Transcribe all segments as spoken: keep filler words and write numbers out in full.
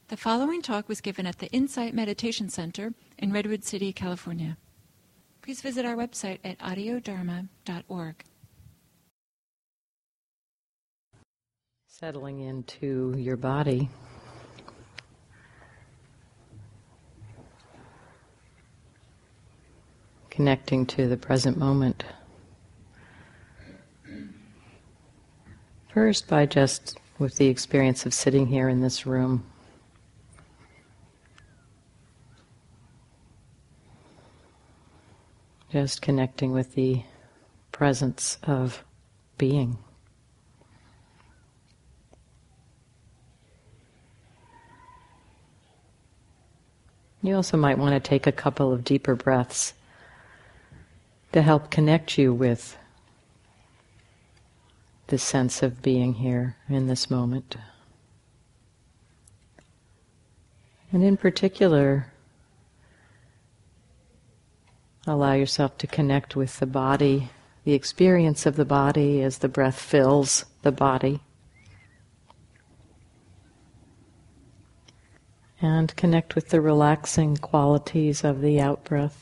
The following talk was given at the Insight Meditation Center in Redwood City, California. Please visit our website at audio dharma dot org. Settling into your body. Connecting to the present moment. First, by just with the experience of sitting here in this room. Just connecting with the presence of being. You also might want to take a couple of deeper breaths to help connect you with this sense of being here in this moment. And in particular, allow yourself to connect with the body, the experience of the body as the breath fills the body. And connect with the relaxing qualities of the out-breath.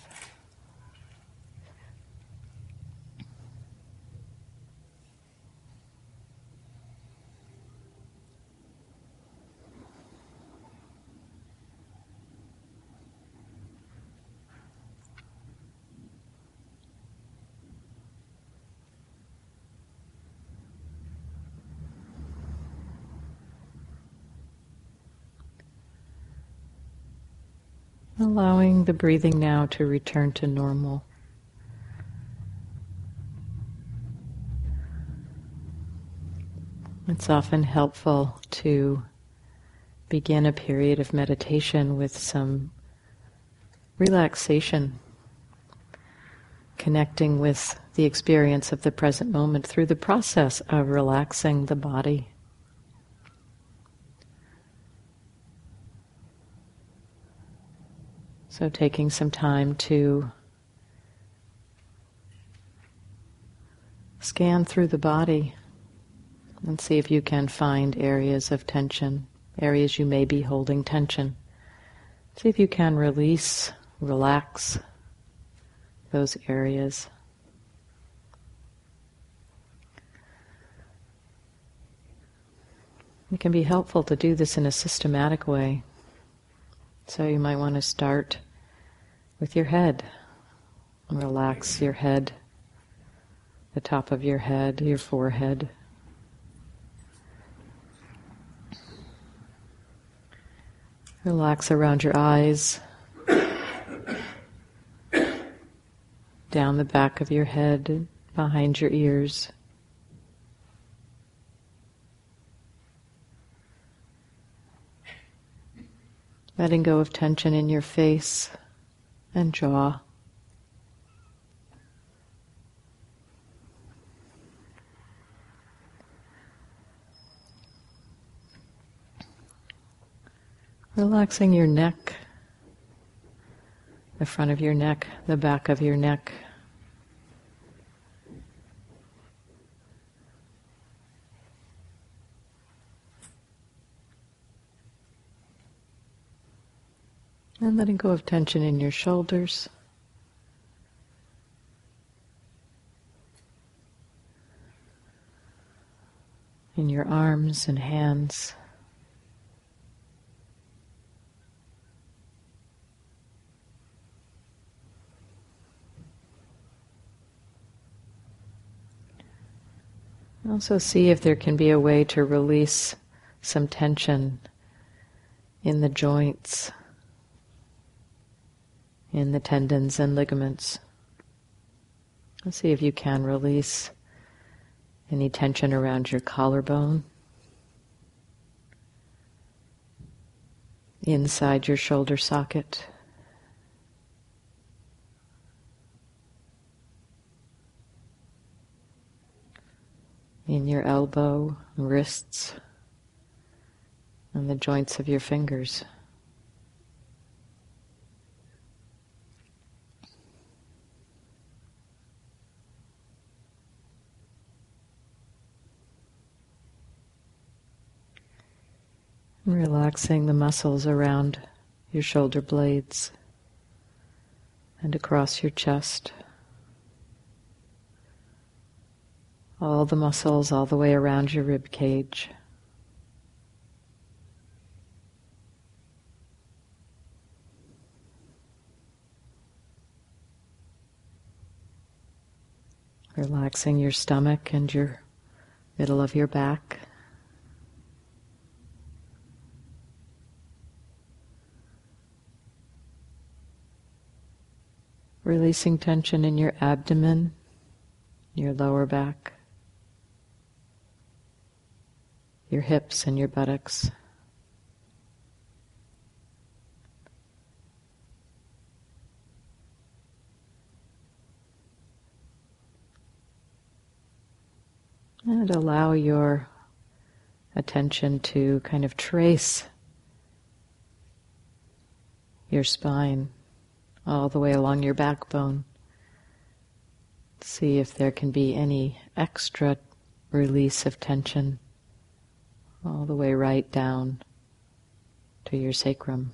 Allowing the breathing now to return to normal. It's often helpful to begin a period of meditation with some relaxation, connecting with the experience of the present moment through the process of relaxing the body. So taking some time to scan through the body and see if you can find areas of tension, areas you may be holding tension. See if you can release, relax those areas. It can be helpful to do this in a systematic way. So you might want to start with your head. Relax your head, the top of your head, your forehead. Relax around your eyes, down the back of your head, behind your ears. Letting go of tension in your face and jaw. Relaxing your neck, the front of your neck, the back of your neck. And letting go of tension in your shoulders. In your arms and hands. Also see if there can be a way to release some tension in the joints, in the tendons and ligaments. Let's see if you can release any tension around your collarbone, inside your shoulder socket, in your elbow, wrists, and the joints of your fingers. Relaxing the muscles around your shoulder blades and across your chest. All the muscles all the way around your rib cage. Relaxing your stomach and your middle of your back. Releasing tension in your abdomen, your lower back, your hips and your buttocks. And allow your attention to kind of trace your spine all the way along your backbone. See if there can be any extra release of tension all the way right down to your sacrum.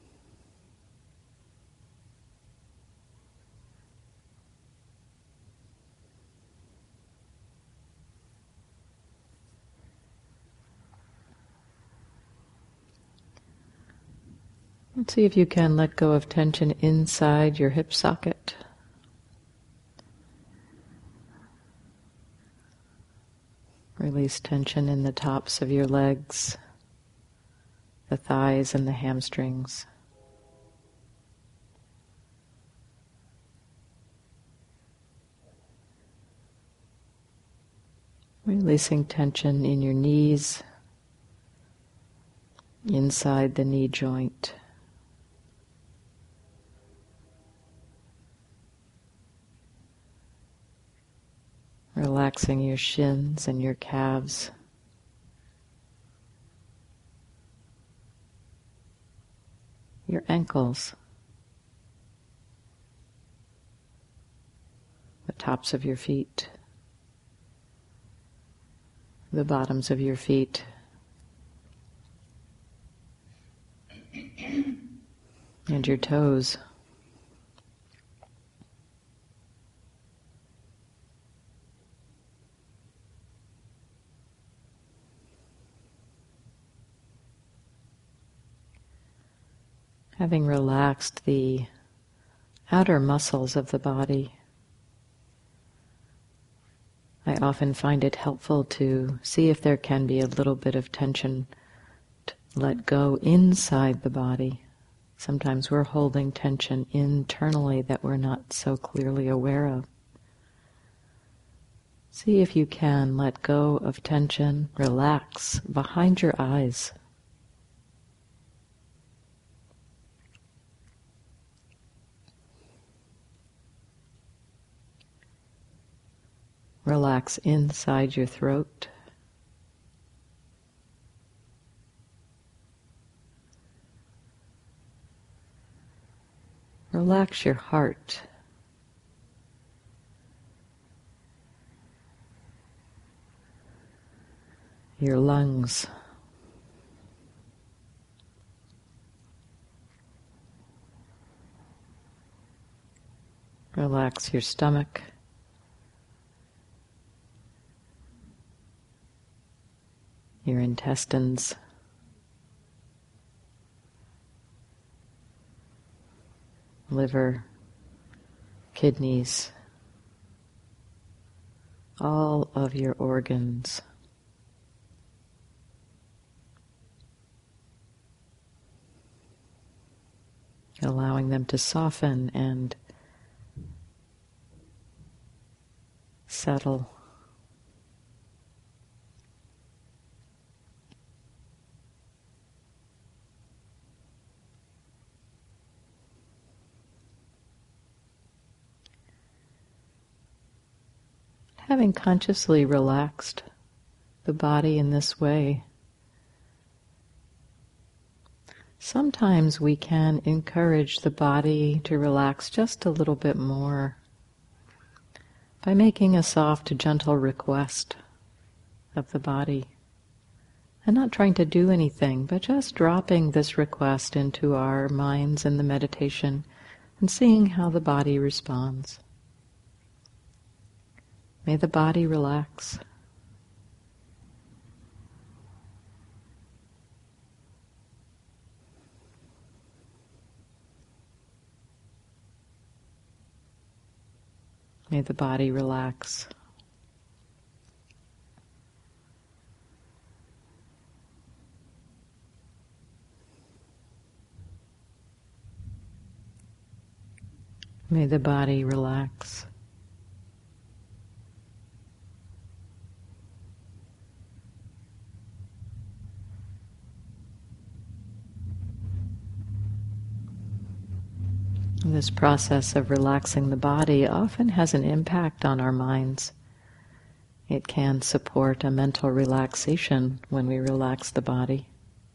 Let's see if you can let go of tension inside your hip socket. Release tension in the tops of your legs, the thighs and the hamstrings. Releasing tension in your knees, inside the knee joint. Relaxing your shins and your calves. Your ankles. The tops of your feet. The bottoms of your feet. And your toes. Having relaxed the outer muscles of the body, I often find it helpful to see if there can be a little bit of tension to let go inside the body. Sometimes we're holding tension internally that we're not so clearly aware of. See if you can let go of tension, relax behind your eyes. Relax inside your throat. Relax your heart. Your lungs. Relax your stomach. Your intestines, liver, kidneys, all of your organs. Allowing them to soften and settle. Having consciously relaxed the body in this way, sometimes we can encourage the body to relax just a little bit more by making a soft, gentle request of the body, And not trying to do anything, but just dropping this request into our minds in the meditation and seeing how the body responds. May the body relax. May the body relax. May the body relax. This process of relaxing the body often has an impact on our minds. It can support a mental relaxation when we relax the body.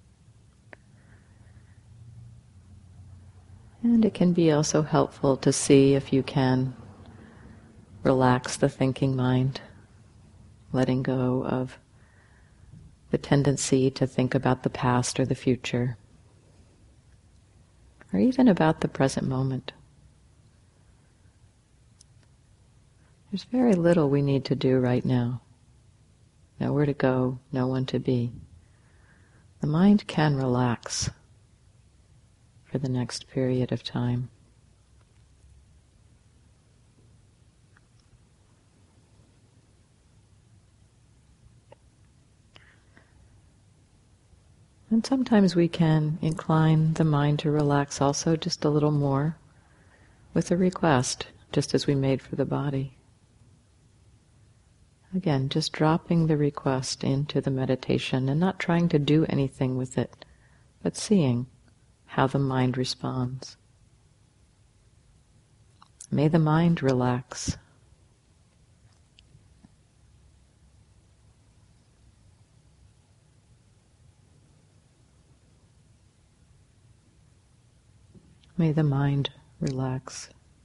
And it can be also helpful to see if you can relax the thinking mind, letting go of the tendency to think about the past or the future, or even about the present moment. There's very little we need to do right now. Nowhere to go, no one to be. The mind can relax for the next period of time. And sometimes we can incline the mind to relax also just a little more with a request, just as we made for the body. Again, just dropping the request into the meditation and not trying to do anything with it, but seeing how the mind responds. May the mind relax. May the mind relax.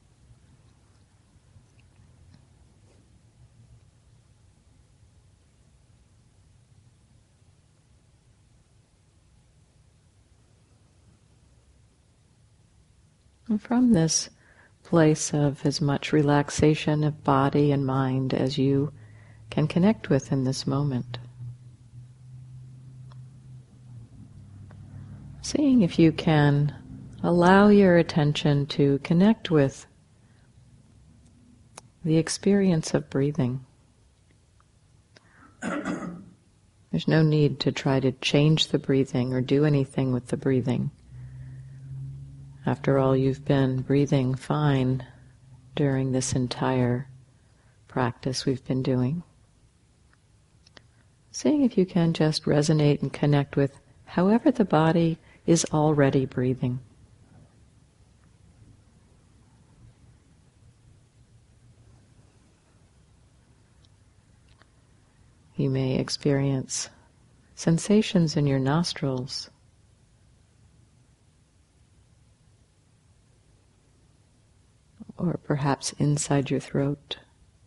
And from this place of as much relaxation of body and mind as you can connect with in this moment, seeing if you can allow your attention to connect with the experience of breathing. There's no need to try to change the breathing or do anything with the breathing. After all, you've been breathing fine during this entire practice we've been doing. Seeing if you can just resonate and connect with however the body is already breathing. You may experience sensations in your nostrils, or perhaps inside your throat.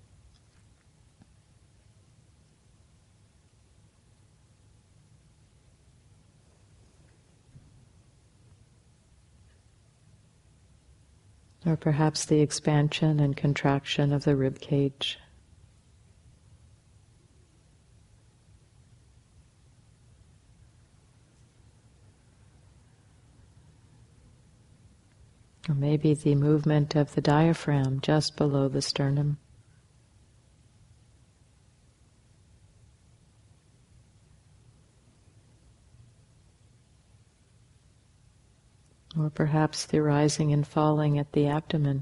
Or perhaps the expansion and contraction of the rib cage. Or maybe the movement of the diaphragm just below the sternum. Or perhaps the rising and falling at the abdomen.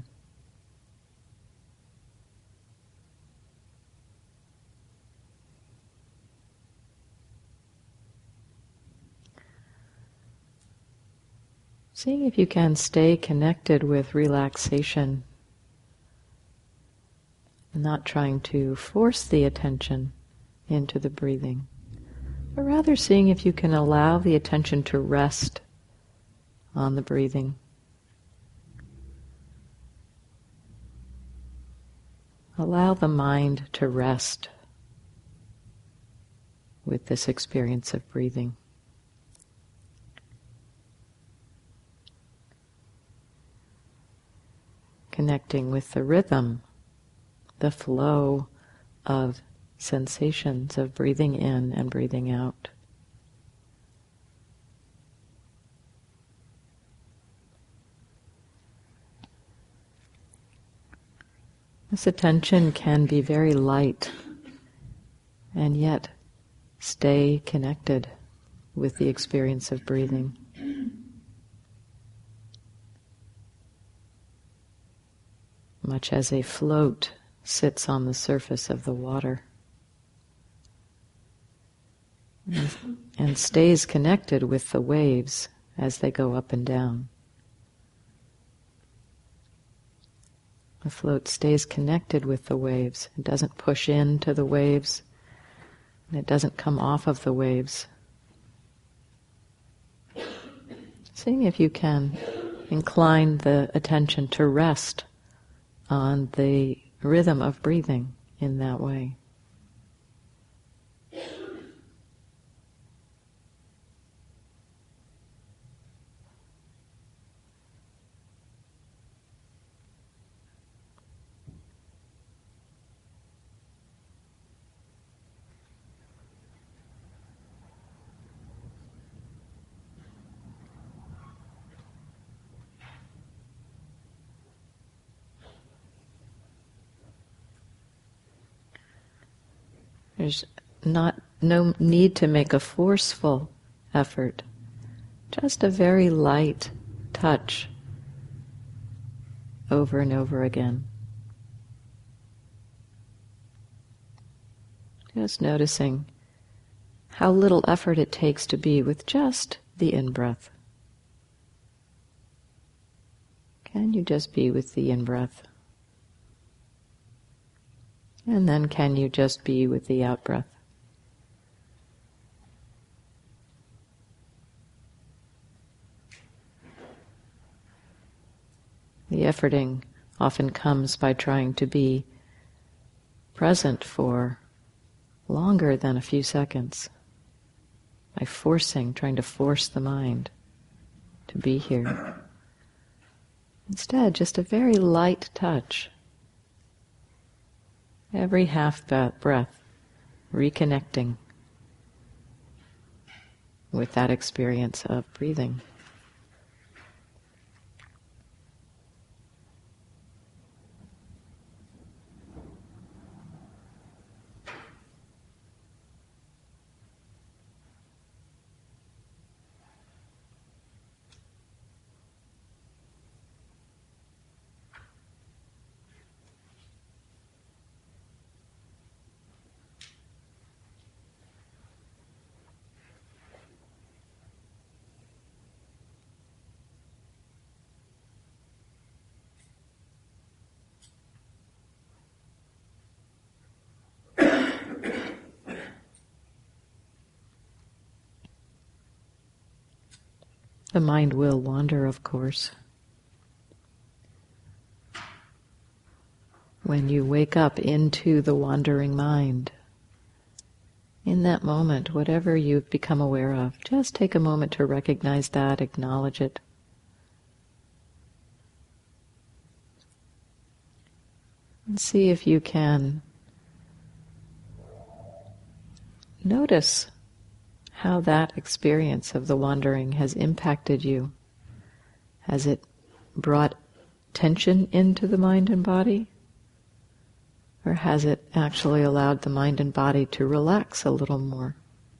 Seeing if you can stay connected with relaxation, and not trying to force the attention into the breathing, but rather seeing if you can allow the attention to rest on the breathing. Allow the mind to rest with this experience of breathing. Connecting with the rhythm, the flow of sensations of breathing in and breathing out. This attention can be very light and yet stay connected with the experience of breathing. Much as a float sits on the surface of the water and, and stays connected with the waves as they go up and down. The float stays connected with the waves. It doesn't push into the waves, and it doesn't come off of the waves. Seeing if you can incline the attention to rest on the rhythm of breathing in that way. There's not no need to make a forceful effort, just a very light touch over and over again. Just noticing how little effort it takes to be with just the in-breath. Can you just be with the in-breath? And then can you just be with the out-breath? The efforting often comes by trying to be present for longer than a few seconds, by forcing, trying to force the mind to be here. Instead, just a very light touch. Every half breath, reconnecting with that experience of breathing. The mind will wander, of course. When you wake up into the wandering mind, in that moment, whatever you've become aware of, just take a moment to recognize that, acknowledge it. And see if you can notice how that experience of the wandering has impacted you. Has it brought tension into the mind and body? Or has it actually allowed the mind and body to relax a little more?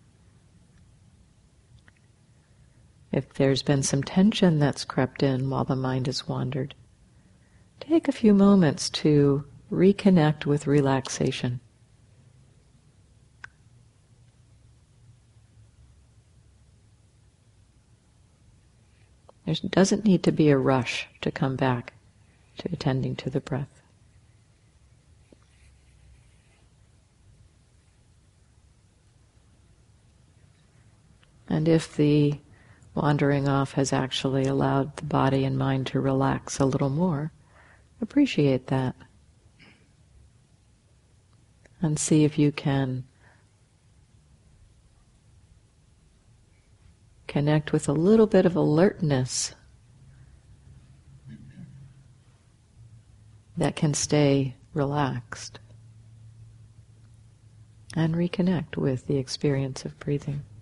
If there's been some tension that's crept in while the mind has wandered, take a few moments to reconnect with relaxation. There doesn't need to be a rush to come back to attending to the breath. And if the wandering off has actually allowed the body and mind to relax a little more, appreciate that. And see if you can connect with a little bit of alertness that can stay relaxed, and reconnect with the experience of breathing.